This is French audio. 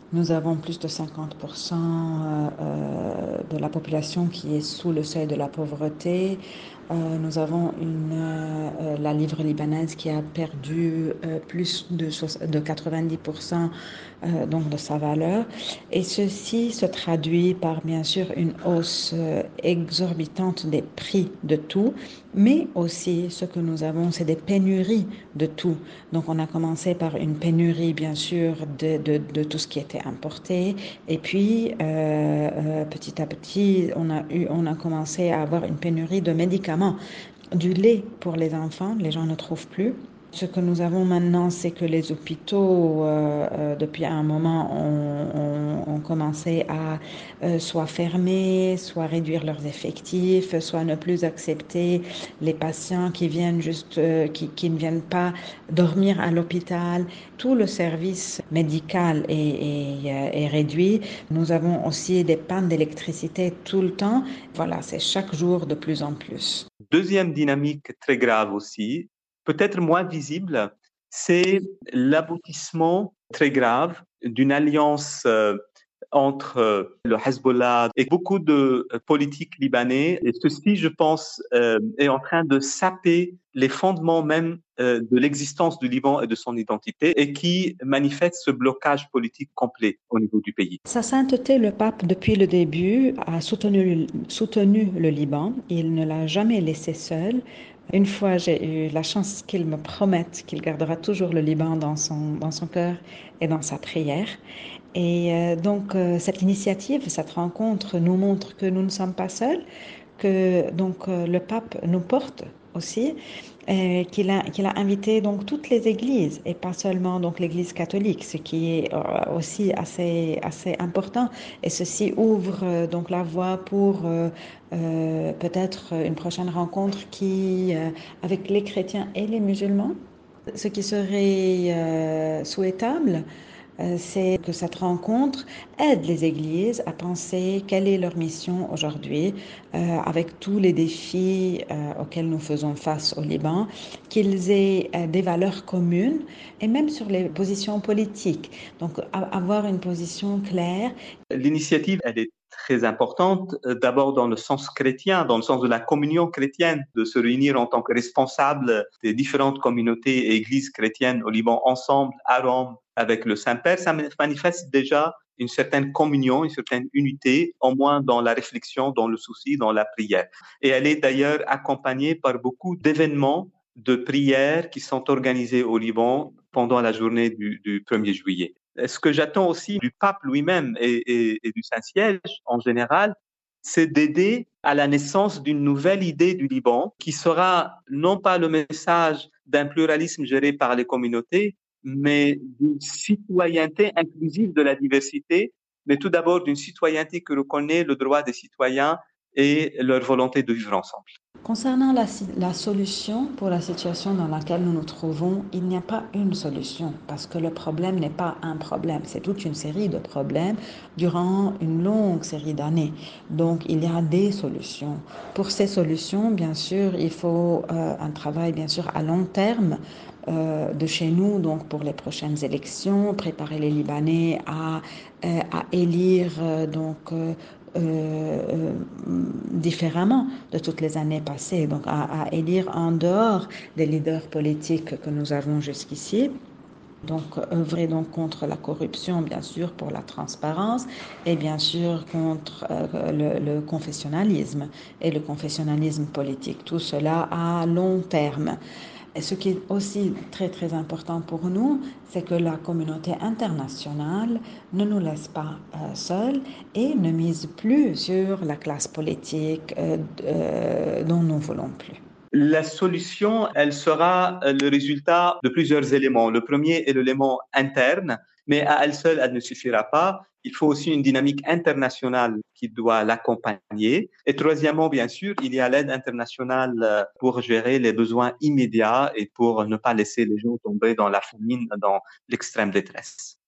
Nous avons plus de 50% de la population qui est sous le seuil de la pauvreté. Nous avons la livre libanaise qui a perdu plus de 90% donc de sa valeur. Et ceci se traduit par bien sûr une hausse exorbitante des prix de tout, mais aussi ce que nous avons, c'est des pénuries de tout. Donc on a commencé par une pénurie bien sûr de tout ce qui était importé et puis petit à petit on a commencé à avoir une pénurie de médicaments, du lait pour les enfants, les gens ne trouvent plus. Ce que nous avons maintenant, c'est que les hôpitaux, depuis un moment, ont commencé à soit fermer, soit réduire leurs effectifs, soit ne plus accepter les patients qui viennent qui ne viennent pas dormir à l'hôpital. Tout le service médical est réduit. Nous avons aussi des pannes d'électricité tout le temps. Voilà, c'est chaque jour de plus en plus. Deuxième dynamique très grave aussi, peut-être moins visible, c'est l'aboutissement très grave d'une alliance entre le Hezbollah et beaucoup de politiques libanais. Et ceci, je pense, est en train de saper les fondements même de l'existence du Liban et de son identité et qui manifeste ce blocage politique complet au niveau du pays. Sa sainteté, le pape, depuis le début, a soutenu le Liban. Il ne l'a jamais laissé seul. Une fois, j'ai eu la chance qu'il me promette qu'il gardera toujours le Liban dans son cœur et dans sa prière. Et cette initiative, cette rencontre nous montre que nous ne sommes pas seuls, que le pape nous porte aussi, qu'il a invité donc toutes les églises et pas seulement donc l'église catholique, ce qui est aussi assez important. Et ceci ouvre donc la voie pour peut-être une prochaine rencontre avec les chrétiens et les musulmans. Ce qui serait souhaitable, c'est que cette rencontre aide les églises à penser quelle est leur mission aujourd'hui, avec tous les défis auxquels nous faisons face au Liban, qu'ils aient des valeurs communes et même sur les positions politiques. Donc avoir une position claire. L'initiative, elle est très importante, d'abord dans le sens chrétien, dans le sens de la communion chrétienne, de se réunir en tant que responsables des différentes communautés et églises chrétiennes au Liban ensemble, à Rome, avec le Saint-Père. Ça manifeste déjà une certaine communion, une certaine unité, au moins dans la réflexion, dans le souci, dans la prière. Et elle est d'ailleurs accompagnée par beaucoup d'événements de prières qui sont organisés au Liban pendant la journée du 1er juillet. Ce que j'attends aussi du pape lui-même et du Saint-Siège en général, c'est d'aider à la naissance d'une nouvelle idée du Liban qui sera non pas le message d'un pluralisme géré par les communautés, mais d'une citoyenneté inclusive de la diversité, mais tout d'abord d'une citoyenneté qui reconnaît le droit des citoyens et leur volonté de vivre ensemble. Concernant la solution pour la situation dans laquelle nous nous trouvons, il n'y a pas une solution parce que le problème n'est pas un problème, c'est toute une série de problèmes durant une longue série d'années. Donc il y a des solutions. Pour ces solutions, bien sûr, il faut un travail bien sûr à long terme de chez nous, donc pour les prochaines élections, préparer les Libanais à élire différemment de toutes les années passées, donc à élire en dehors des leaders politiques que nous avons jusqu'ici. Donc, œuvrer donc contre la corruption, bien sûr, pour la transparence, et bien sûr contre le confessionnalisme et le confessionnalisme politique. Tout cela à long terme. Et ce qui est aussi très très important pour nous, c'est que la communauté internationale ne nous laisse pas seuls et ne mise plus sur la classe politique dont nous ne voulons plus. La solution, elle sera le résultat de plusieurs éléments. Le premier est l'élément interne, mais à elle seule, elle ne suffira pas. Il faut aussi une dynamique internationale qui doit l'accompagner. Et troisièmement, bien sûr, il y a l'aide internationale pour gérer les besoins immédiats et pour ne pas laisser les gens tomber dans la famine, dans l'extrême détresse.